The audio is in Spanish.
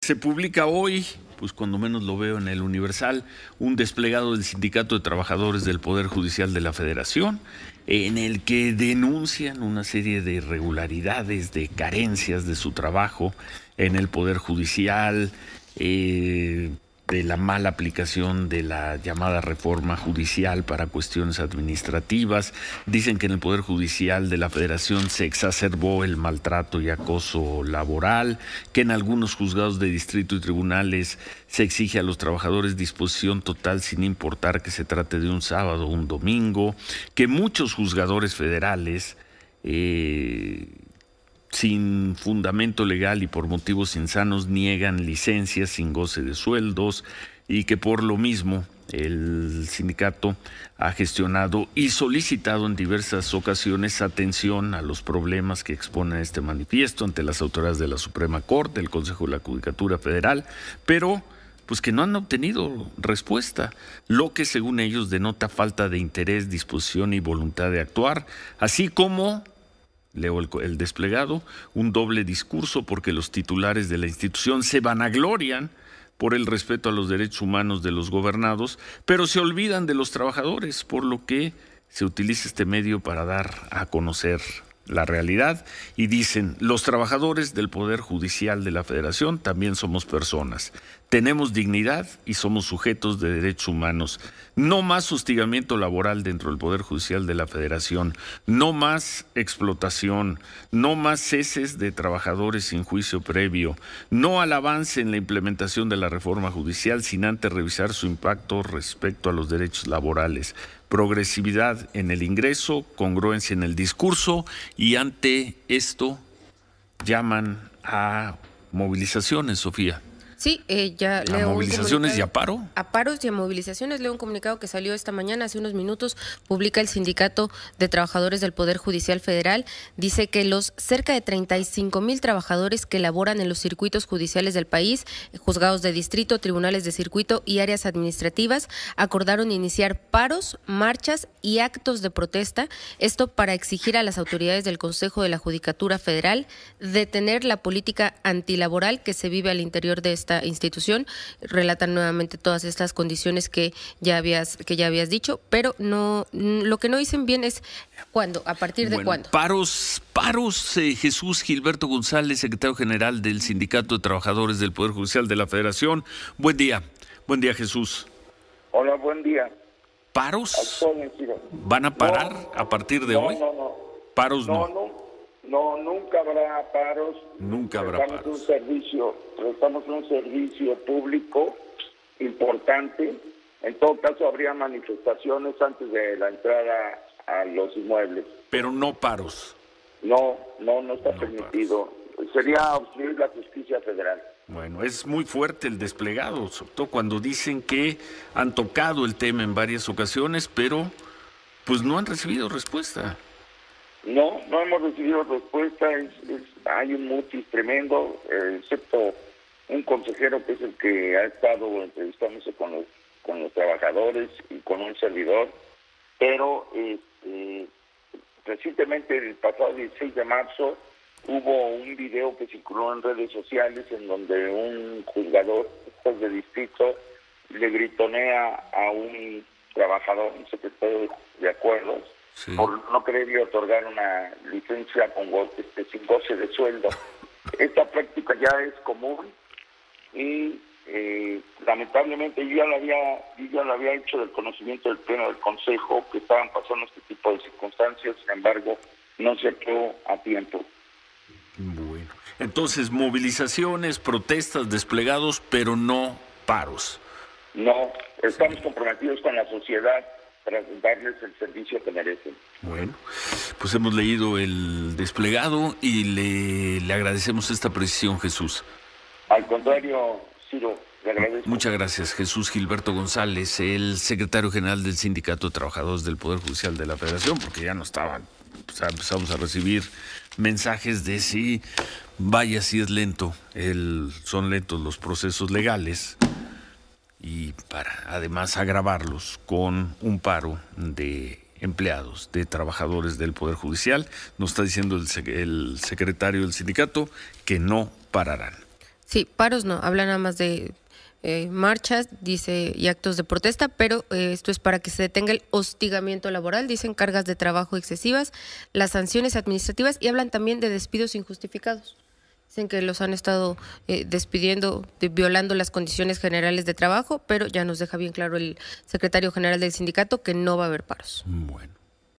Se publica hoy, pues cuando menos lo veo en el Universal, un desplegado del Sindicato de Trabajadores del Poder Judicial de la Federación, en el que denuncian una serie de irregularidades, de carencias de su trabajo en el Poder Judicial, de la mala aplicación de la llamada reforma judicial para cuestiones administrativas. Dicen que en el Poder Judicial de la Federación se exacerbó el maltrato y acoso laboral, que en algunos juzgados de distrito y tribunales se exige a los trabajadores disposición total sin importar que se trate de un sábado o un domingo, que muchos juzgadores federales sin fundamento legal y por motivos insanos niegan licencias sin goce de sueldos, y que por lo mismo el sindicato ha gestionado y solicitado en diversas ocasiones atención a los problemas que expone este manifiesto ante las autoridades de la Suprema Corte, el Consejo de la Judicatura Federal, pero pues que no han obtenido respuesta, lo que según ellos denota falta de interés, disposición y voluntad de actuar, así como, leo el desplegado, un doble discurso porque los titulares de la institución se vanaglorian por el respeto a los derechos humanos de los gobernados, pero se olvidan de los trabajadores, por lo que se utiliza este medio para dar a conocer la realidad y dicen: los trabajadores del Poder Judicial de la Federación también somos personas, tenemos dignidad y somos sujetos de derechos humanos. No más hostigamiento laboral dentro del Poder Judicial de la Federación, no más explotación, no más ceses de trabajadores sin juicio previo, no al avance en la implementación de la reforma judicial sin antes revisar su impacto respecto a los derechos laborales, progresividad en el ingreso, congruencia en el discurso, y ante esto llaman a movilizaciones, Sofía. Sí, ya leo. ¿A movilizaciones y a paro? A paros y a movilizaciones. Leo un comunicado que salió esta mañana, hace unos minutos, publica el Sindicato de Trabajadores del Poder Judicial Federal. Dice que los cerca de 35,000 trabajadores que laboran en los circuitos judiciales del país, juzgados de distrito, tribunales de circuito y áreas administrativas, acordaron iniciar paros, marchas y actos de protesta. Esto para exigir a las autoridades del Consejo de la Judicatura Federal detener la política antilaboral que se vive al interior de esta institución. Relatan nuevamente todas estas condiciones que ya habías dicho, pero no, lo que no dicen bien es cuándo, a partir de cuándo. Paros, Jesús Gilberto González, secretario general del Sindicato de Trabajadores del Poder Judicial de la Federación. Buen día, Jesús. Hola, buen día. ¿Paros? ¿Van a parar a partir de hoy? No. ¿Paros no? No, nunca habrá paros. Nunca habrá paros. Prestamos un servicio público importante. En todo caso, habría manifestaciones antes de la entrada a los inmuebles. Pero no paros. No está permitido. Paros. Sería obstruir la justicia federal. Bueno, es muy fuerte el desplegado, sobre todo cuando dicen que han tocado el tema en varias ocasiones, pero pues no han recibido respuesta. No hemos recibido respuesta. Hay un mutis tremendo, excepto un consejero que es el que ha estado entrevistándose con los trabajadores y con un servidor, pero recientemente, el pasado 16 de marzo, hubo un video que circuló en redes sociales en donde un juez de distrito, le gritonea a un trabajador, un secretario de acuerdos, sí, por no querer otorgar una licencia sin goce de sueldo. Esta práctica ya es común y lamentablemente yo ya lo había hecho del conocimiento del Pleno del Consejo que estaban pasando este tipo de circunstancias. Sin embargo, no se actuó a tiempo. Bueno, entonces movilizaciones, protestas, desplegados, pero no paros. No, estamos comprometidos con la sociedad para darles el servicio que merecen. Bueno, pues hemos leído el desplegado y le agradecemos esta precisión, Jesús. Al contrario, Ciro, le agradezco. Muchas gracias, Jesús Gilberto González, el secretario general del Sindicato de Trabajadores del Poder Judicial de la Federación, porque ya no estaban, pues empezamos a recibir mensajes de si es lento, son lentos los procesos legales, y para además agravarlos con un paro de empleados, de trabajadores del Poder Judicial. Nos está diciendo el secretario del sindicato que no pararán. Sí, paros no, habla nada más de marchas, dice, y actos de protesta, pero esto es para que se detenga el hostigamiento laboral, dicen cargas de trabajo excesivas, las sanciones administrativas y hablan también de despidos injustificados. Dicen que los han estado despidiendo, violando las condiciones generales de trabajo, pero ya nos deja bien claro el secretario general del sindicato que no va a haber paros. Bueno.